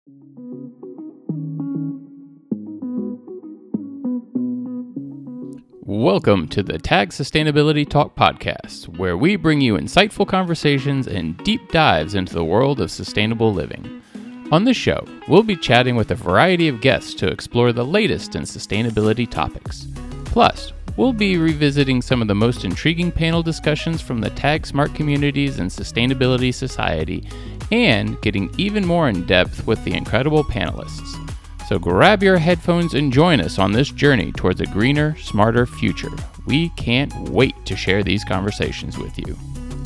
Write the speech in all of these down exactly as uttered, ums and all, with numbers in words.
Welcome to the Tag Sustainability Talk podcast, where we bring you insightful conversations and deep dives into the world of sustainable living. On this show, we'll be chatting with a variety of guests to explore the latest in sustainability topics. Plus, we'll be revisiting some of the most intriguing panel discussions from the Tag Smart communities and Sustainability Society, and getting even more in depth with the incredible panelists. So grab your headphones and join us on this journey towards a greener, smarter future. We can't wait to share these conversations with you.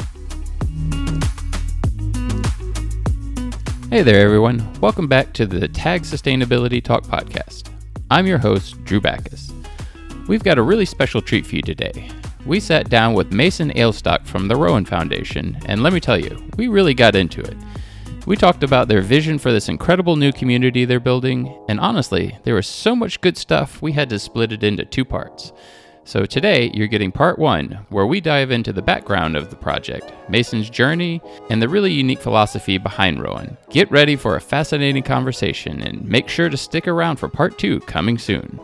Hey there, everyone. Welcome back to the Tag Sustainability Talk podcast. I'm your host, Drew Backus. We've got a really special treat for you today. We sat down with Mason Ailstock from the Rowan Foundation, and let me tell you, we really got into it. We talked about their vision for this incredible new community they're building, and honestly, there was so much good stuff we had to split it into two parts. So today, you're getting part one, where we dive into the background of the project, Mason's journey, and the really unique philosophy behind Rowan. Get ready for a fascinating conversation, and make sure to stick around for part two coming soon.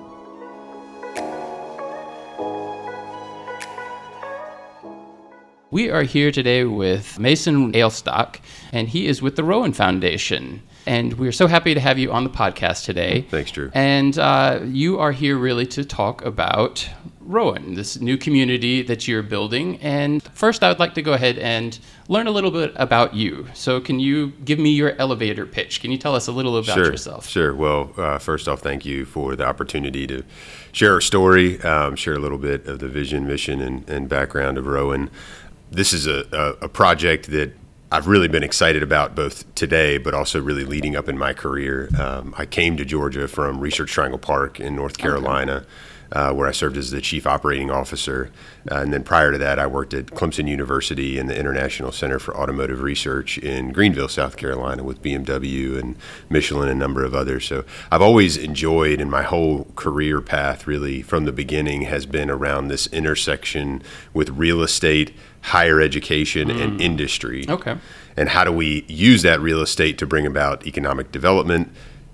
We are here today with Mason Ailstock, and he is with the Rowan Foundation. And we're so happy to have you on the podcast today. Thanks, Drew. And uh, you are here really to talk about Rowan, this new community that you're building. And first, I would like to go ahead and learn a little bit about you. So can you give me your elevator pitch? Can you tell us a little about sure, yourself? Sure. Well, uh, first off, thank you for the opportunity to share our story, um, share a little bit of the vision, mission, and, and background of Rowan. This is a, a, a project that I've really been excited about both today, but also really leading up in my career. Um, I came to Georgia from Research Triangle Park in North Carolina, okay. uh, where I served as the chief operating officer. Uh, and then prior to that, I worked at Clemson University and the International Center for Automotive Research in Greenville, South Carolina, with B M W and Michelin and a number of others. So I've always enjoyed, and my whole career path really from the beginning has been around this intersection with real estate, higher education, mm. and industry. Okay. And how do we use that real estate to bring about economic development,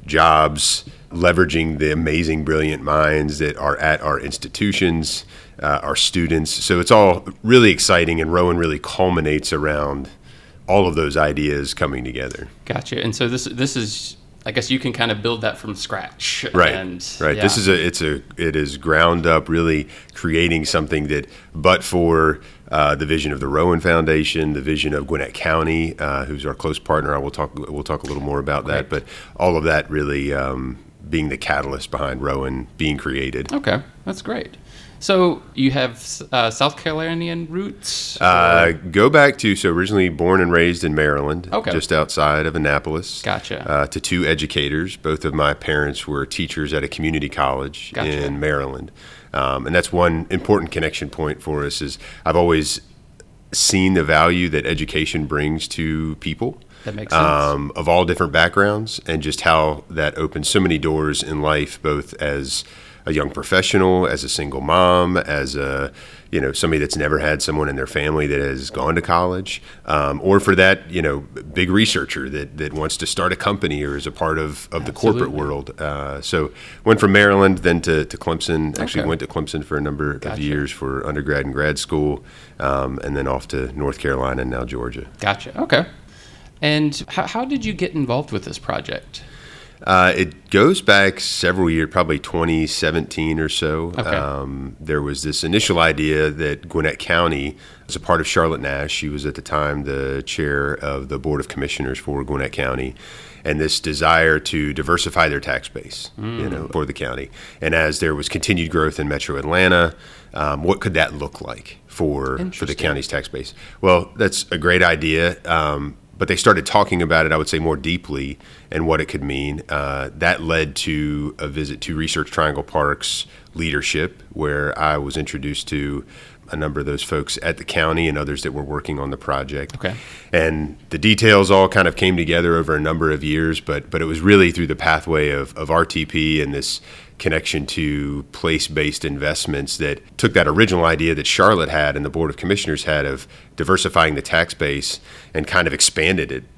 jobs, leveraging the amazing, brilliant minds that are at our institutions, uh, our students. So it's all really exciting, and Rowan really culminates around all of those ideas coming together. Gotcha. And so this this is, I guess you can kind of build that from scratch. Right. And, right. Yeah. This is a it's a it is ground up, really creating something that, but for uh, the vision of the Rowan Foundation, the vision of Gwinnett County, uh, who's our close partner. I will talk we'll talk a little more about Great. that, but all of that really um, being the catalyst behind Rowan being created. Okay, that's great. So you have uh, South Carolinian roots? Uh, go back to, so originally born and raised in Maryland, okay. just outside of Annapolis. Gotcha. Uh, to two educators. Both of my parents were teachers at a community college Gotcha. in Maryland. Um, and that's one important connection point for us is I've always seen the value that education brings to people. That makes sense. Um, of all different backgrounds, and just how that opens so many doors in life, both as a young professional, as a single mom, as a, you know, somebody that's never had someone in their family that has gone to college, um, or for that, you know, big researcher that, that wants to start a company or is a part of, of the corporate world. Uh, so went from Maryland then to, to Clemson, actually okay. went to Clemson for a number Gotcha. of years for undergrad and grad school, um, and then off to North Carolina and now Georgia. Gotcha. Okay. And how, how did you get involved with this project? Uh, it goes back several years, probably twenty seventeen or so. Okay. Um, there was this initial idea that Gwinnett County, as a part of Charlotte Nash, she was at the time the chair of the Board of Commissioners for Gwinnett County, and this desire to diversify their tax base, mm. you know, for the county. And as there was continued growth in Metro Atlanta, um, what could that look like for for the county's tax base? Well, that's a great idea. Um, But they started talking about it, I would say, more deeply and what it could mean. Uh, that led to a visit to Research Triangle Park's leadership, where I was introduced to a number of those folks at the county and others that were working on the project. Okay. And the details all kind of came together over a number of years, but but it was really through the pathway of, of R T P and this connection to place-based investments that took that original idea that Charlotte had and the Board of Commissioners had of diversifying the tax base and kind of expanded it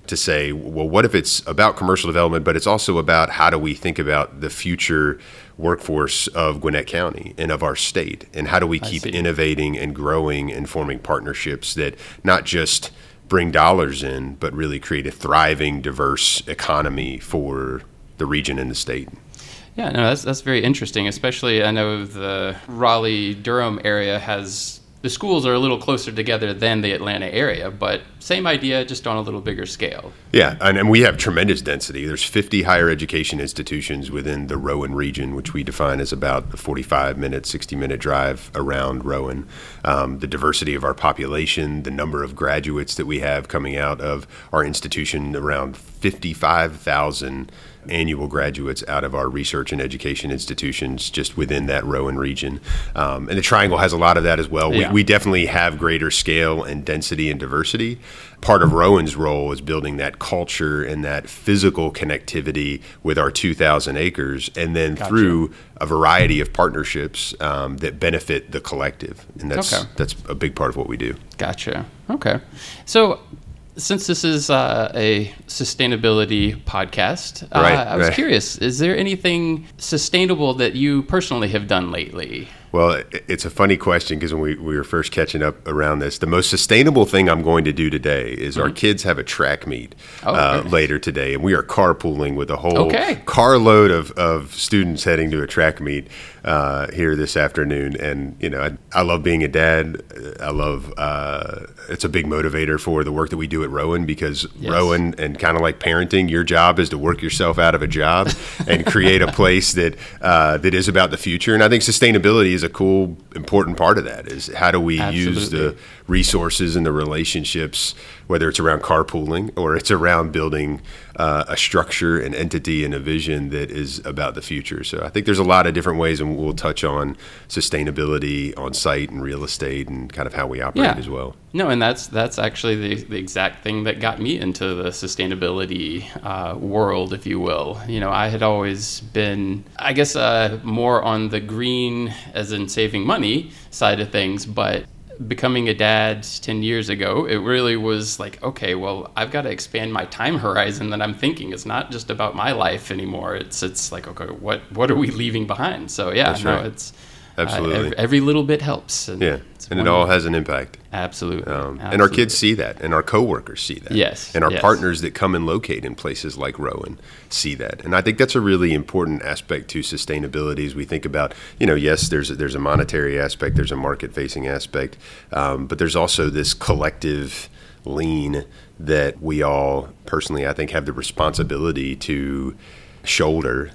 to say, well, what if it's about commercial development, but it's also about how do we think about the future workforce of Gwinnett County and of our state, and how do we keep innovating and growing and forming partnerships that not just bring dollars in, but really create a thriving, diverse economy for the region and the state. Yeah, no, that's that's very interesting. Especially, I know the Raleigh-Durham area has, the schools are a little closer together than the Atlanta area, but same idea, just on a little bigger scale. Yeah, and, and we have tremendous density. There's fifty higher education institutions within the Rowan region, which we define as about a forty-five minute, sixty minute drive around Rowan. Um, the diversity of our population, the number of graduates that we have coming out of our institution, around fifty-five thousand annual graduates out of our research and education institutions just within that Rowan region. Um, and the Triangle has a lot of that as well. Yeah. We, we definitely have greater scale and density and diversity. Part of Rowan's role is building that culture and that physical connectivity with our two thousand acres, and then Gotcha. through a variety of partnerships um, that benefit the collective. And that's Okay. that's a big part of what we do. Gotcha. Okay. So, since this is uh, a sustainability podcast, uh, Right, I was right. curious, is there anything sustainable that you personally have done lately? Well, it- it's a funny question because when we, we were first catching up around this, the most sustainable thing I'm going to do today is our kids have a track meet Oh, uh, okay. later today, and we are carpooling with a whole Okay. carload of, of students heading to a track meet uh, here this afternoon. And, you know, I, I love being a dad. I love, uh, it's a big motivator for the work that we do at Rowan, because Yes. Rowan, and kind of like parenting, your job is to work yourself out of a job and create a place that uh, that is about the future. And I think sustainability is a cool, important part of that. Is how do we use Absolutely. the resources and the relationships, whether it's around carpooling or it's around building uh, a structure, an entity, and a vision that is about the future. So I think there's a lot of different ways, and we'll touch on sustainability on site and real estate and kind of how we operate Yeah. as well. No, and that's that's actually the, the exact thing that got me into the sustainability uh, world, if you will. You know, I had always been, I guess, uh, more on the green, as in saving money side of things, but becoming a dad ten years ago, it really was like, okay, well, I've got to expand my time horizon that I'm thinking. It's not just about my life anymore. It's it's like, okay, what what are we leaving behind? So yeah, That's no, right. it's Absolutely. Uh, every, every little bit helps. And Yeah, it's and it wonderful. all has an impact. Absolutely. Um, Absolutely. and our kids see that, and our coworkers see that. Yes, And our yes. partners that come and locate in places like Rowan see that. And I think that's a really important aspect to sustainability as we think about, you know, yes, there's a, there's a monetary aspect, there's a market-facing aspect, um, but there's also this collective lean that we all, personally, I think, have the responsibility to shoulder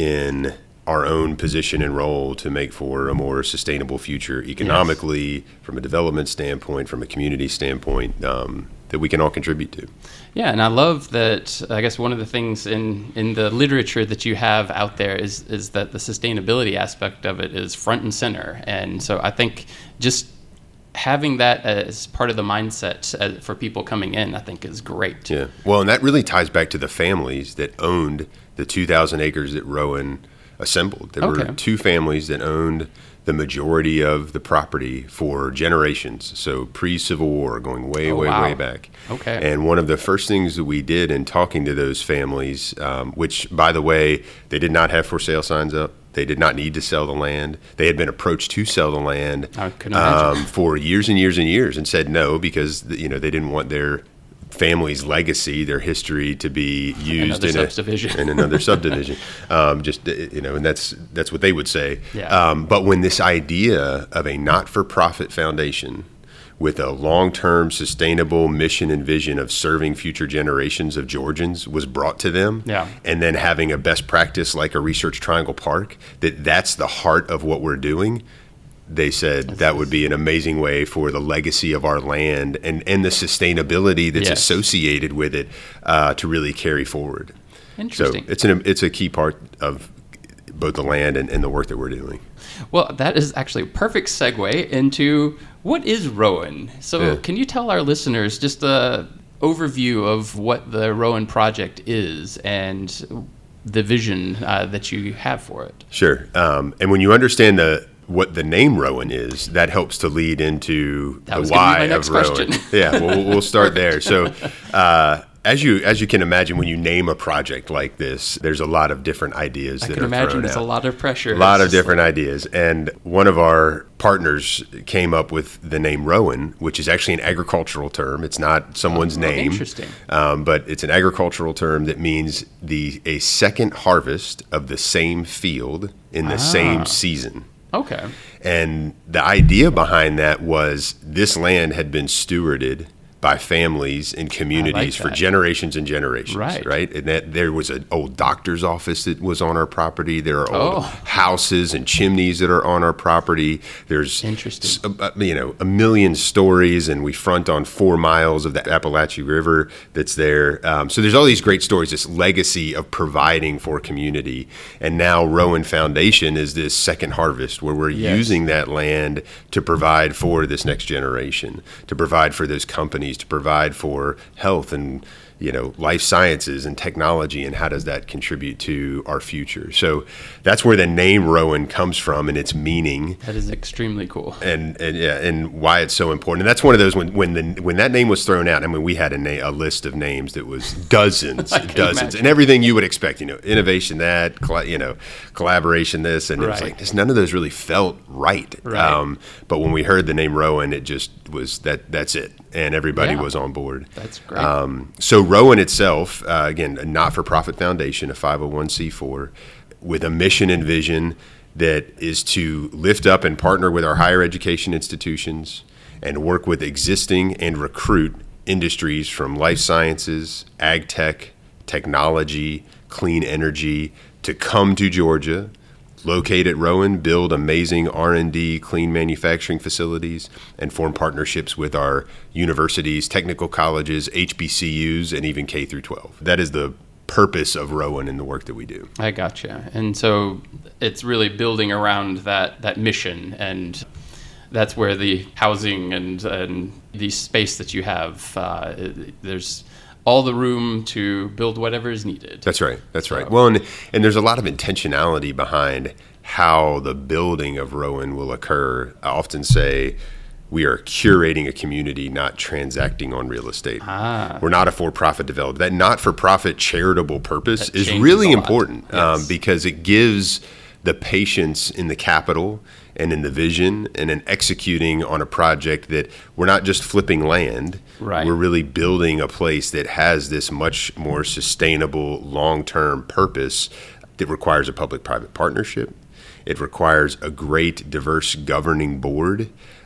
in our own position and role to make for a more sustainable future economically, from a development standpoint, from a community standpoint, um, that we can all contribute to. Yeah, and I love that. I guess one of the things in, in the literature that you have out there is is that the sustainability aspect of it is front and center. And so I think just having that as part of the mindset uh, for people coming in, I think is great. Yeah. Well, and that really ties back to the families that owned the two thousand acres that Rowan assembled. There Okay. were two families that owned the majority of the property for generations. So pre-Civil War, going way, Oh, way, wow. way back. Okay. And one of the first things that we did in talking to those families, um, which, by the way, they did not have for sale signs up. They did not need to sell the land. They had been approached to sell the land I couldn't imagine. um, for years and years and years, and said no because you know they didn't want their family's legacy, their history, to be used Another in, subdivision. a, in another subdivision. Um, just uh, you know, and that's that's what they would say. Yeah. Um, but when this idea of a not-for-profit foundation with a long-term sustainable mission and vision of serving future generations of Georgians was brought to them, Yeah. and then having a best practice like a Research Triangle Park, that that's the heart of what we're doing, they said that would be an amazing way for the legacy of our land and, and the sustainability that's Yes. associated with it uh, to really carry forward. Interesting. So it's an it's a key part of both the land and, and the work that we're doing. Well, that is actually a perfect segue into what is Rowan. So Yeah. can you tell our listeners just a overview of what the Rowan Project is and the vision uh, that you have for it? Sure. Um, and when you understand the what the name Rowan is, that helps to lead into That the was gonna be why my next of Rowan. question. Yeah, well, we'll start there. So uh, As you as you can imagine, when you name a project like this, there's a lot of different ideas I that can are imagine thrown there's out. a lot of pressure. A lot It's of just different like- ideas. And one of our partners came up with the name Rowan, which is actually an agricultural term. It's not someone's Oh, name. interesting. Um, but it's an agricultural term that means the a second harvest of the same field in the Ah. same season. Okay. And the idea behind that was this land had been stewarded by families and communities for that. generations and generations, Right. right? And that there was an old doctor's office that was on our property. There are old Oh. houses and chimneys that are on our property. There's Interesting. s- uh, you know, a million stories, and we front on four miles of the Appalachian River that's there. Um, so there's all these great stories, this legacy of providing for community. And now Rowan Foundation is this second harvest where we're Yes. using that land to provide for this next generation, to provide for those companies, to provide for health and, you know, life sciences and technology, and how does that contribute to our future. So that's where the name Rowan comes from, and its meaning. That is extremely cool. And, and yeah, and why it's so important. And that's one of those when when the when that name was thrown out. I mean, we had a na- a list of names that was dozens, I can dozens, imagine. and everything you would expect. You know, innovation, that colla- you know, collaboration, this, and it was Right. like just none of those really felt right. Right. Um, but when we heard the name Rowan, it just was that. That's it, and everybody Yeah. was on board. That's great. Um, so Rowan itself, uh, again, a not-for-profit foundation, a five oh one c four, with a mission and vision that is to lift up and partner with our higher education institutions and work with existing and recruit industries from life sciences, ag tech, technology, clean energy to come to Georgia, locate at Rowan, build amazing R and D clean manufacturing facilities, and form partnerships with our universities, technical colleges, H B C Us, and even K through twelve. That is the purpose of Rowan and the work that we do. I gotcha. And so it's really building around that, that mission, and that's where the housing and, and the space that you have, uh, there's all the room to build whatever is needed. That's right. That's right. Well, and, and there's a lot of intentionality behind how the building of Rowan will occur. I often say we are curating a community, not transacting on real estate. Ah. We're not a for-profit developer. That not-for-profit charitable purpose That is changes really a lot. important um, Yes. because it gives the patience in the capital and in the vision and in executing on a project that we're not just flipping land. Right. We're really building a place that has this much more sustainable long-term purpose that requires a public-private partnership. It requires a great, diverse governing board.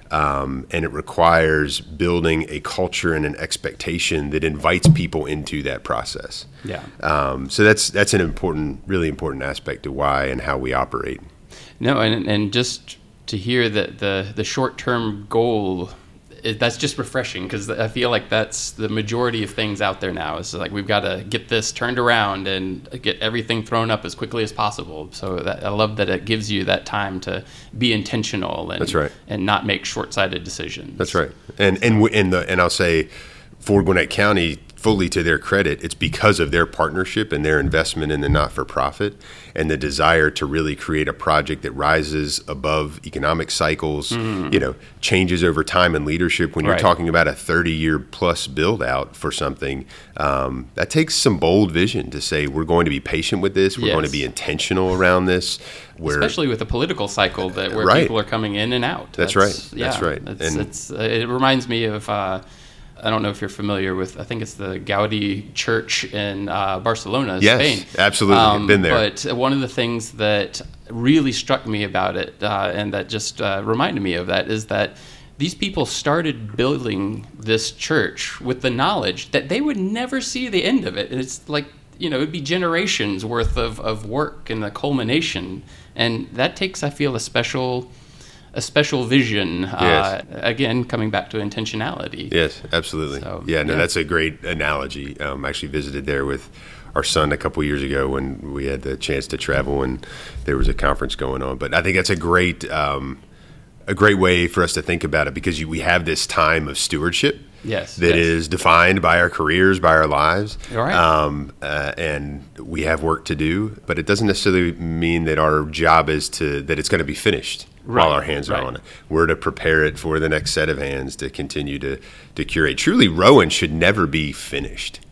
Um, and it requires building a culture and an expectation that invites people into that process. Yeah. Um, so that's that's an important, really important aspect to why and how we operate. No, and and just to hear that the the short term goal, it, that's just refreshing, because I feel like that's the majority of things out there now. Is like we've got to get this turned around and get everything thrown up as quickly as possible. So that, I love that it gives you that time to be intentional and That's right. and not make short sighted decisions. That's right. And and w- and the and I'll say, for Gwinnett County, fully to their credit, it's because of their partnership and their investment in the not-for-profit and the desire to really create a project that rises above economic cycles, you know, changes over time and leadership. When you're Right. talking about a thirty-year plus build-out for something, um, that takes some bold vision to say we're going to be patient with this. We're going to Yes. be intentional around this. Where Especially with the political cycle that where Right. people are coming in and out. That's right. That's yeah, right. It's, And- it's, uh, it reminds me of, uh, I don't know if you're familiar with, I think it's the Gaudi Church in uh, Barcelona, Yes, Spain. absolutely. Been there. But one of the things that really struck me about it, uh, and that just uh, reminded me of that, is that these people started building this church with the knowledge that they would never see the end of it. And it's like, you know, it'd be generations worth of, of work and the culmination. And that takes, I feel, a special a special vision. Uh, again, coming back to intentionality. Yes, absolutely. So, yeah, no, yeah. that's a great analogy. Um, I actually visited there with our son a couple years ago when we had the chance to travel and there was a conference going on. But I think that's a great um, a great way for us to think about it, because you, we have this time of stewardship. Yes, That yes. is defined by our careers, by our lives. All right. Um, uh, and we have work to do, but it doesn't necessarily mean that our job is to, that it's going to be finished while Right, our hands are right. on it. We're to prepare it for the next set of hands to continue to, to curate. Truly, Rowan should never be finished.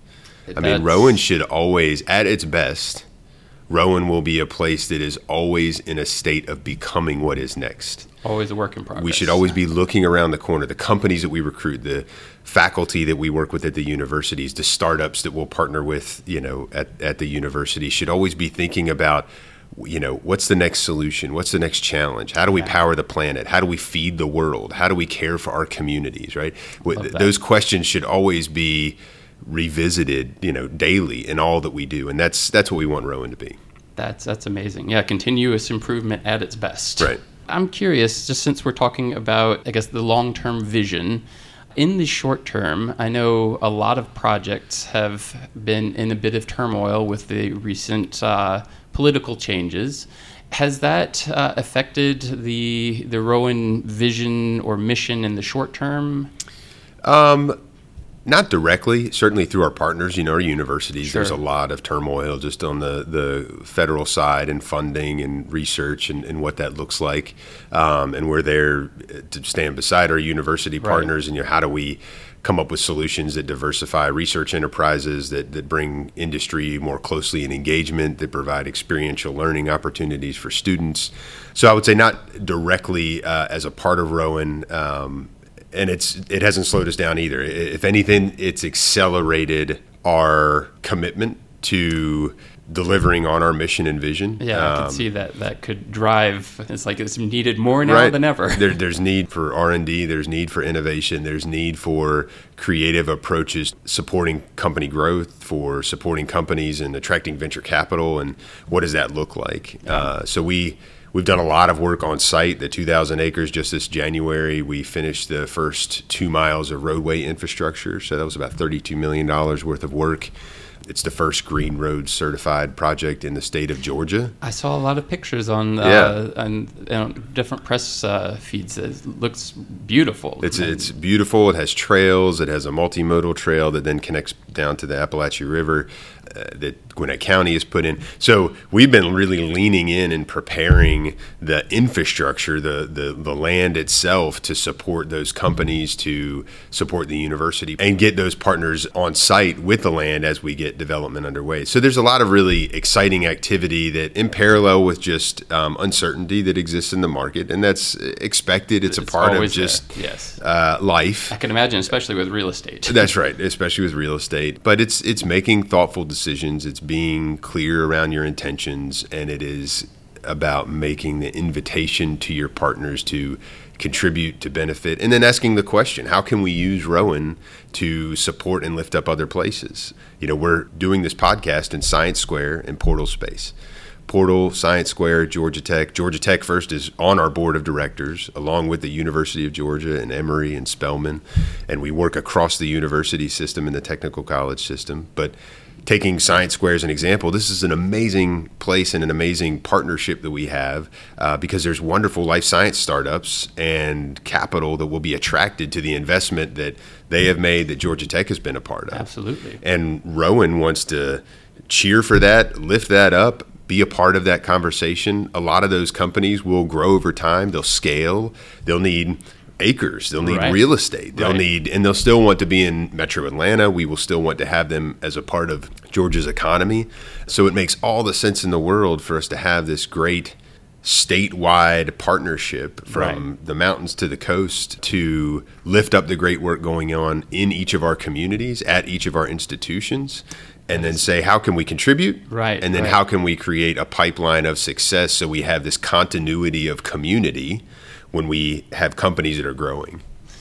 I mean, Rowan should always, at its best, Rowan will be a place that is always in a state of becoming what is next. Always a work in progress. We should always be looking around the corner. The companies that we recruit, the faculty that we work with at the universities, the startups that we'll partner with, you know, at, at the university should always be thinking about, you know, what's the next solution? What's the next challenge? How do we yeah. power the planet? How do we feed the world? How do we care for our communities, right? Those questions should always be revisited, you know, daily in all that we do. And that's that's what we want Rowan to be. That's that's amazing. Yeah, continuous improvement at its best. Right. I'm curious, just since we're talking about, I guess, the long-term vision, in the short term, I know a lot of projects have been in a bit of turmoil with the recent uh, political changes. Has that uh, affected the the Rowan vision or mission in the short term? Um, not directly. Certainly through our partners, you know, our universities. Sure. There's a lot of turmoil just on the, the federal side and funding and research and, and what that looks like. Um, and we're there to stand beside our university partners. Right. And you know, how do we come up with solutions that diversify research enterprises, that, that bring industry more closely in engagement, that provide experiential learning opportunities for students. So I would say not directly uh, as a part of Rowan, um, and it's it hasn't slowed us down either. If anything, it's accelerated our commitment to delivering on our mission and vision. Yeah, I um, can see that that could drive. It's like it's needed more now right. than ever. there, there's need for R and D. There's need for innovation. There's need for creative approaches supporting company growth, for supporting companies and attracting venture capital. And what does that look like? Yeah. Uh, so we. We've done a lot of work on site, the two thousand acres. Just this January, we finished the first two miles of roadway infrastructure. So that was about thirty-two million dollars worth of work. It's the first Green Road certified project in the state of Georgia. I saw a lot of pictures on uh, yeah. on you know, different press uh, feeds. It looks beautiful. It's it's beautiful. It has trails. It has a multimodal trail that then connects down to the Appalachian River uh, that Gwinnett County has put in. So we've been really leaning in and preparing the infrastructure, the, the, the land itself to support those companies, to support the university, and get those partners on site with the land as we get development underway. So there's a lot of really exciting activity that in parallel with just um, uncertainty that exists in the market, and that's expected. It's, it's a part of just yes. uh, life. I can imagine, especially with real estate. That's right, especially with real estate. But it's it's making thoughtful decisions. It's being clear around your intentions, and it is about making the invitation to your partners to contribute, to benefit, and then asking the question, how can we use Rowan to support and lift up other places? You know, we're doing this podcast in Science Square and Portal Space. Portal, Science Square, Georgia Tech. Georgia Tech first is on our board of directors, along with the University of Georgia and Emory and Spelman, and we work across the university system and the technical college system. But taking Science Square as an example, this is an amazing place and an amazing partnership that we have uh, because there's wonderful life science startups and capital that will be attracted to the investment that they have made, that Georgia Tech has been a part of. Absolutely. And Rowan wants to cheer for that, lift that up, be a part of that conversation. A lot of those companies will grow over time. They'll scale. They'll need acres. They'll need right. real estate. They'll right. need, and they'll still want to be in Metro Atlanta. We will still want to have them as a part of Georgia's economy. So it makes all the sense in the world for us to have this great statewide partnership from right. the mountains to the coast to lift up the great work going on in each of our communities, at each of our institutions, and then say, how can we contribute? Right. And then right. how can we create a pipeline of success so we have this continuity of community when we have companies that are growing.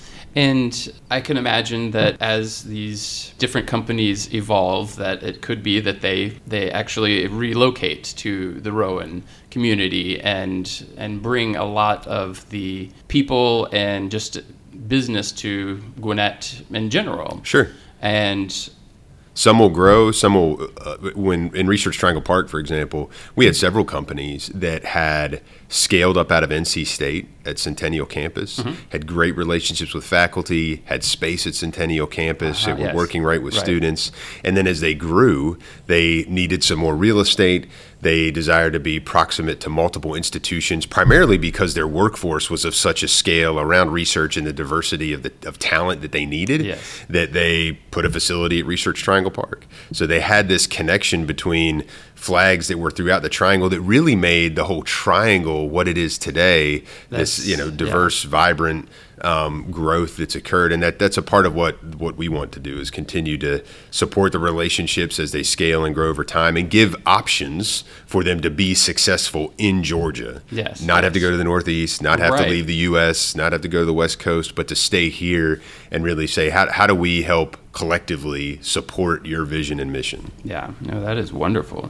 And I can imagine that as these different companies evolve, that it could be that they, they actually relocate to the Rowan community and and bring a lot of the people and just business to Gwinnett in general. Sure. And some will grow, some will, uh, when in Research Triangle Park, for example, we had several companies that had scaled up out of N C State at Centennial Campus, mm-hmm. had great relationships with faculty, had space at Centennial Campus, uh-huh, that were yes. working right with right. students. And then as they grew, they needed some more real estate. They desire to be proximate to multiple institutions, primarily because their workforce was of such a scale around research and the diversity of the of talent that they needed, yes. that they put a facility at Research Triangle Park. So they had this connection between flags that were throughout the triangle that really made the whole triangle what it is today. That's, this, you know, diverse, yeah. vibrant um, growth that's occurred, and that that's a part of what what we want to do is continue to support the relationships as they scale and grow over time, and give options for them to be successful in Georgia. Yes, not yes. have to go to the Northeast, not have right. to leave the U S, not have to go to the West Coast, but to stay here and really say, how how do we help collectively support your vision and mission? Yeah, no, that is wonderful.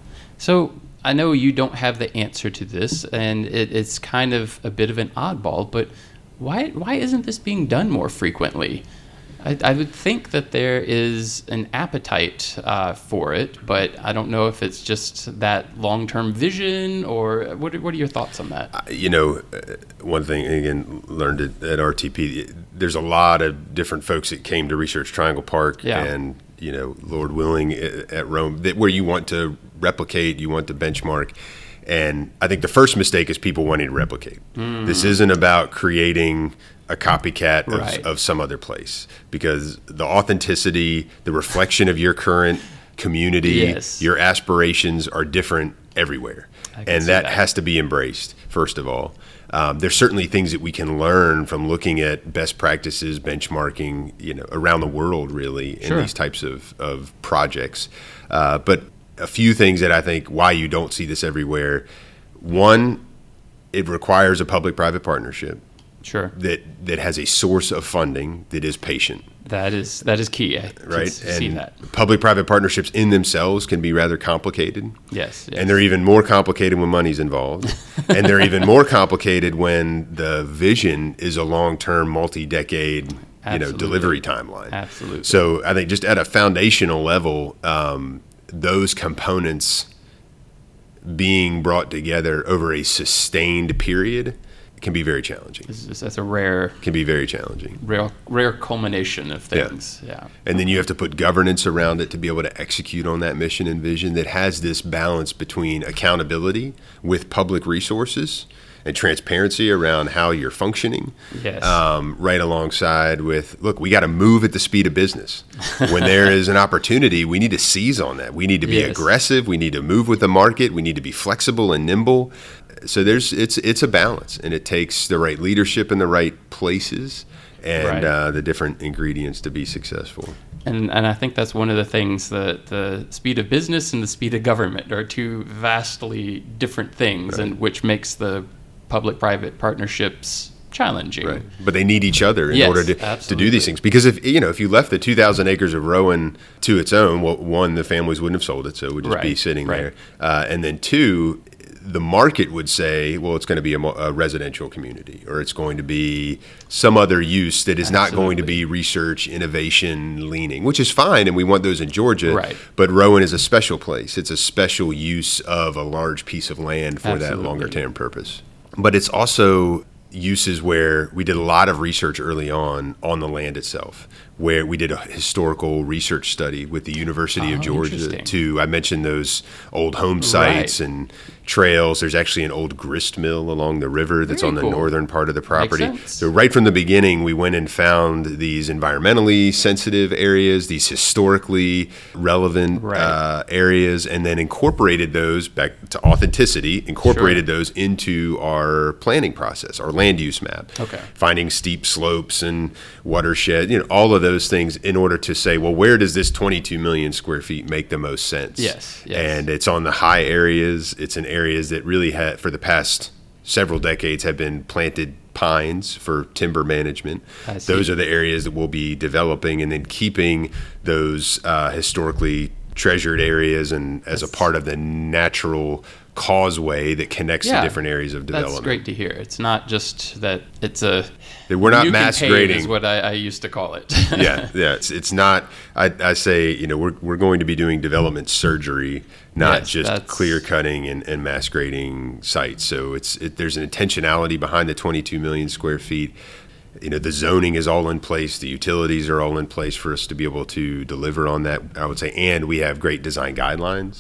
So I know you don't have the answer to this, and it, it's kind of a bit of an oddball, but why why isn't this being done more frequently? I, I would think that there is an appetite uh, for it, but I don't know if it's just that long-term vision, or what are, what are your thoughts on that? Uh, you know, uh, one thing, again, learned it at R T P, there's a lot of different folks that came to Research Triangle Park, yeah. and, you know, Lord willing, at Rome, that where you want to replicate, you want to benchmark. And I think the first mistake is people wanting to replicate. Mm. This isn't about creating a copycat of, right. of some other place, because the authenticity, the reflection of your current community, yes. your aspirations are different everywhere. And that, that has to be embraced, first of all. Um, there's certainly things that we can learn from looking at best practices, benchmarking, you know, around the world, really, in sure. these types of, of projects. Uh, but a few things that I think why you don't see this everywhere. One, it requires a public-private partnership. Sure. That that has a source of funding that is patient. That is that is key. I right. See and that. Public-private partnerships in themselves can be rather complicated. Yes, yes. And they're even more complicated when money's involved. And they're even more complicated when the vision is a long-term, multi-decade, you know, delivery timeline. Absolutely. So I think just at a foundational level, um, those components being brought together over a sustained period can be very challenging. That's a rare, can be very challenging. Rare, rare culmination of things. Yeah. yeah. And then you have to put governance around it to be able to execute on that mission and vision that has this balance between accountability with public resources and transparency around how you're functioning. Yes. Um, right alongside with, look, we got to move at the speed of business. When there is an opportunity, we need to seize on that. We need to be yes. aggressive. We need to move with the market. We need to be flexible and nimble. So there's it's it's a balance, and it takes the right leadership in the right places and right. uh, the different ingredients to be successful. And and I think that's one of the things that the speed of business and the speed of government are two vastly different things, right. and which makes the public-private partnerships challenging. Right. But they need each other in yes, order to, to do these things. Because if you know if you left the two thousand acres of Rowan to its own, well, one, the families wouldn't have sold it, so it would just right. be sitting right. there. Uh, and then two, the market would say, well, it's going to be a, a residential community, or it's going to be some other use that is Absolutely. not going to be research, innovation leaning, which is fine, and we want those in Georgia. Right. But Rowan is a special place. It's a special use of a large piece of land for Absolutely. that longer term purpose. But it's also uses where we did a lot of research early on on the land itself, where we did a historical research study with the University oh, of Georgia to, I mentioned those old home sites right. and trails. There's actually an old grist mill along the river that's Very on the cool. northern part of the property. Makes sense. So right from the beginning, we went and found these environmentally sensitive areas, these historically relevant right. uh, areas, and then incorporated those back to authenticity, incorporated sure. those into our planning process, our land use map. Okay. Finding steep slopes and watershed, you know, all of those things in order to say, well, where does this twenty-two million square feet make the most sense? Yes. yes. And it's on the high areas. It's in areas that really had, for the past several decades, have been planted pines for timber management. Those are the areas that we'll be developing, and then keeping those uh, historically treasured areas and as That's, a part of the natural causeway that connects yeah, the different areas of development. That's great to hear. It's not just that it's a that we're not mass grading is what I, I used to call it. yeah, yeah. It's it's not. I, I say you know we're we're going to be doing development surgery, not yes, just clear cutting and, and mass grading sites. So it's it, there's an intentionality behind the twenty-two million square feet. You know, the zoning is all in place. The utilities are all in place for us to be able to deliver on that, I would say. And we have great design guidelines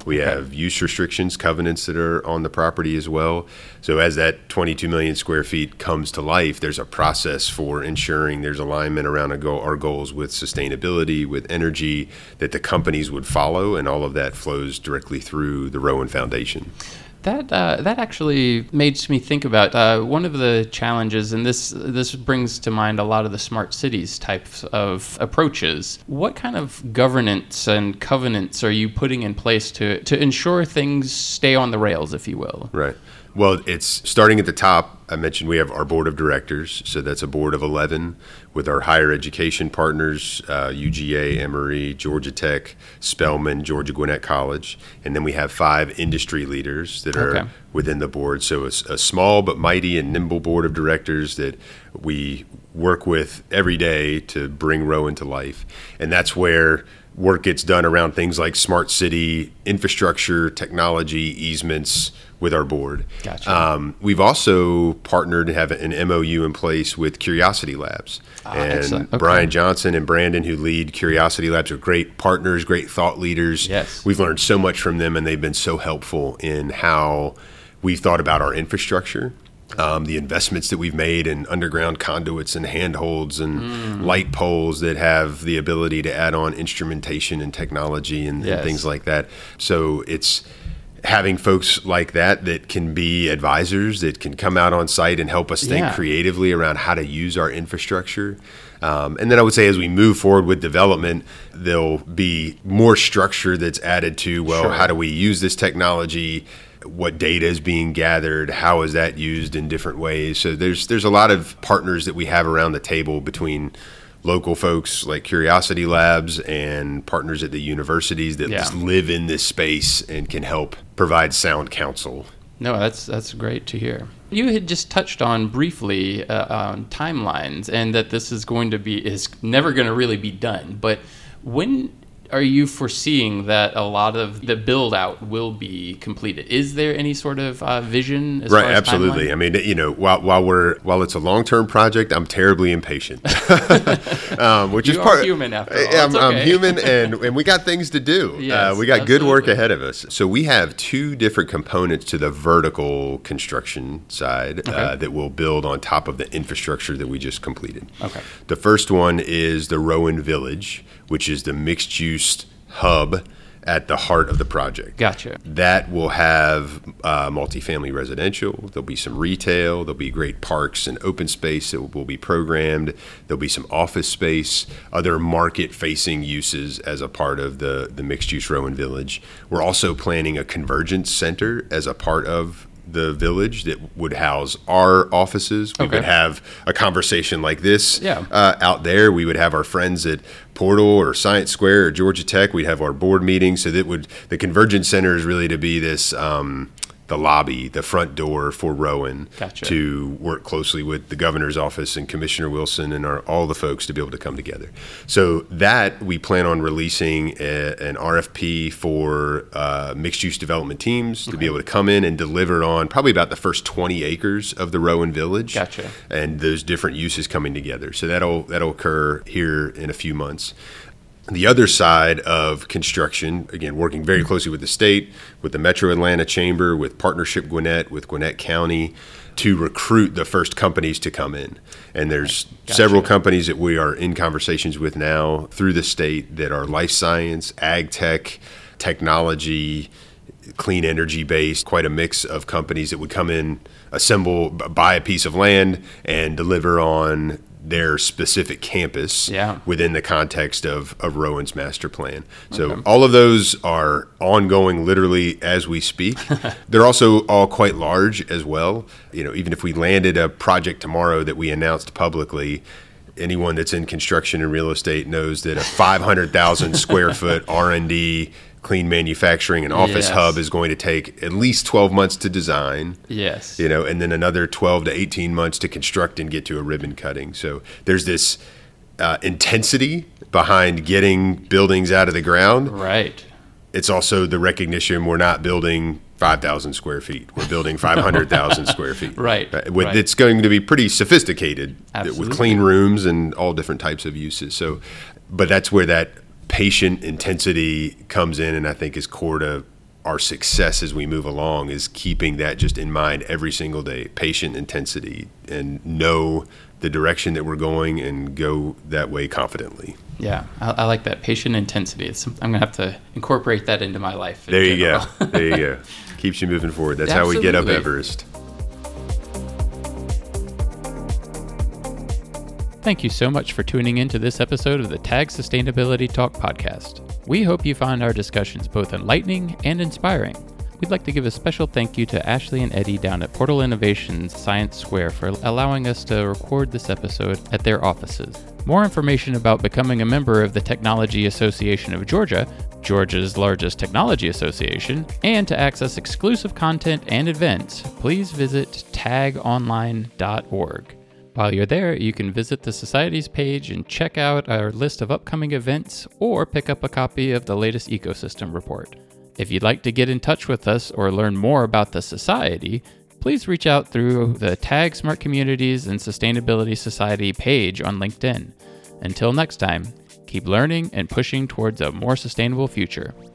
We Okay. have use restrictions, covenants that are on the property as well. So as that twenty-two million square feet comes to life, there's a process for ensuring there's alignment around a goal, our goals with sustainability, with energy, that the companies would follow, and all of that flows directly through the Rowan Foundation. That uh, that actually makes me think about uh, one of the challenges, and this this brings to mind a lot of the smart cities types of approaches. What kind of governance and covenants are you putting in place to to ensure things stay on the rails, if you will? Right. Well, it's starting at the top. I mentioned we have our board of directors, so that's a board of eleven with our higher education partners, uh, U G A, Emory, Georgia Tech, Spelman, Georgia Gwinnett College, and then we have five industry leaders that are Okay. within the board. So it's a small but mighty and nimble board of directors that we work with every day to bring Rowan to life, and that's where work gets done around things like smart city infrastructure, technology, easements with our board. Gotcha. Um, we've also partnered and have an M O U in place with Curiosity Labs. Ah, and excellent. Okay. Brian Johnson and Brandon, who lead Curiosity Labs, are great partners, great thought leaders. Yes. We've learned so much from them, and they've been so helpful in how we've thought about our infrastructure. Um, the investments that we've made in underground conduits and handholds and Mm. light poles that have the ability to add on instrumentation and technology and, Yes. and things like that. So it's having folks like that that can be advisors, that can come out on site and help us think Yeah. creatively around how to use our infrastructure. Um, and then I would say as we move forward with development, there'll be more structure that's added to, well, Sure. how do we use this technology? What data is being gathered? How is that used in different ways? So there's there's a lot of partners that we have around the table between local folks like Curiosity Labs and partners at the universities that Yeah. just live in this space and can help provide sound counsel. No, that's that's great to hear. You had just touched on briefly uh, on timelines, and that this is going to be is never going to really be done. But when are you foreseeing that a lot of the build out will be completed? Is there any sort of uh, vision? As Right, far as absolutely. timeline? I mean, you know, while while we're while it's a long term project, I'm terribly impatient, um, which You is are part. human after all. I'm, It's I'm okay. human, and and we got things to do. Yes, uh, we got good work absolutely. ahead of us. So we have two different components to the vertical construction side uh, Okay. that will build on top of the infrastructure that we just completed. Okay. The first one is the Rowan Village, which is the mixed use hub at the heart of the project. Gotcha. That will have uh, multifamily residential. There'll be some retail. There'll be great parks and open space that will be programmed. There'll be some office space, other market-facing uses as a part of the, the mixed-use Rowan Village. We're also planning a convergence center as a part of the village that would house our offices. We Okay. would have a conversation like this Yeah. uh, out there. We would have our friends at Portal or Science Square or Georgia Tech. We'd have our board meetings. So that would the Convergence Center is really to be this um, the lobby, the front door for Rowan Gotcha. to work closely with the governor's office and Commissioner Wilson and our, all the folks to be able to come together. So that we plan on releasing a, an R F P for uh, mixed use development teams to be able to come in and deliver on probably about the first twenty acres of the Rowan Village. Gotcha. And those different uses coming together. So that'll that'll occur here in a few months. The other side of construction, again, working very closely with the state, with the Metro Atlanta Chamber, with Partnership Gwinnett, with Gwinnett County, to recruit the first companies to come in. And there's Gotcha. several companies that we are in conversations with now through the state that are life science, ag tech, technology, clean energy based, quite a mix of companies that would come in, assemble, b- buy a piece of land, and deliver on their specific campus Yeah. within the context of, of Rowan's master plan. So all of those are ongoing literally as we speak. They're also all quite large as well. You know, even if we landed a project tomorrow that we announced publicly, anyone that's in construction and real estate knows that a five hundred thousand square foot R and D clean manufacturing and office Yes. hub is going to take at least twelve months to design. Yes. You know, and then another twelve to eighteen months to construct and get to a ribbon cutting. So there's this uh, intensity behind getting buildings out of the ground. Right. It's also the recognition we're not building five thousand square feet. We're building five hundred thousand square feet. Right, Uh, with, right. It's going to be pretty sophisticated Absolutely. with clean rooms and all different types of uses. So, but that's where that patient intensity comes in, and I think is core to our success as we move along is keeping that just in mind every single day, patient intensity, and know the direction that we're going and go that way confidently. Yeah, I, I like that, patient intensity. It's, I'm going to have to incorporate that into my life. There you general. go. There you go. Keeps you moving forward. That's Absolutely. How we get up Everest. Thank you so much for tuning in to this episode of the TAG Sustainability Talk podcast. We hope you find our discussions both enlightening and inspiring. We'd like to give a special thank you to Ashley and Eddie down at Portal Innovations Science Square for allowing us to record this episode at their offices. More information about becoming a member of the Technology Association of Georgia, Georgia's largest technology association, and to access exclusive content and events, please visit tag online dot org. While you're there, you can visit the Society's page and check out our list of upcoming events or pick up a copy of the latest ecosystem report. If you'd like to get in touch with us or learn more about the Society, please reach out through the TAG Smart Communities and Sustainability Society page on LinkedIn. Until next time, keep learning and pushing towards a more sustainable future.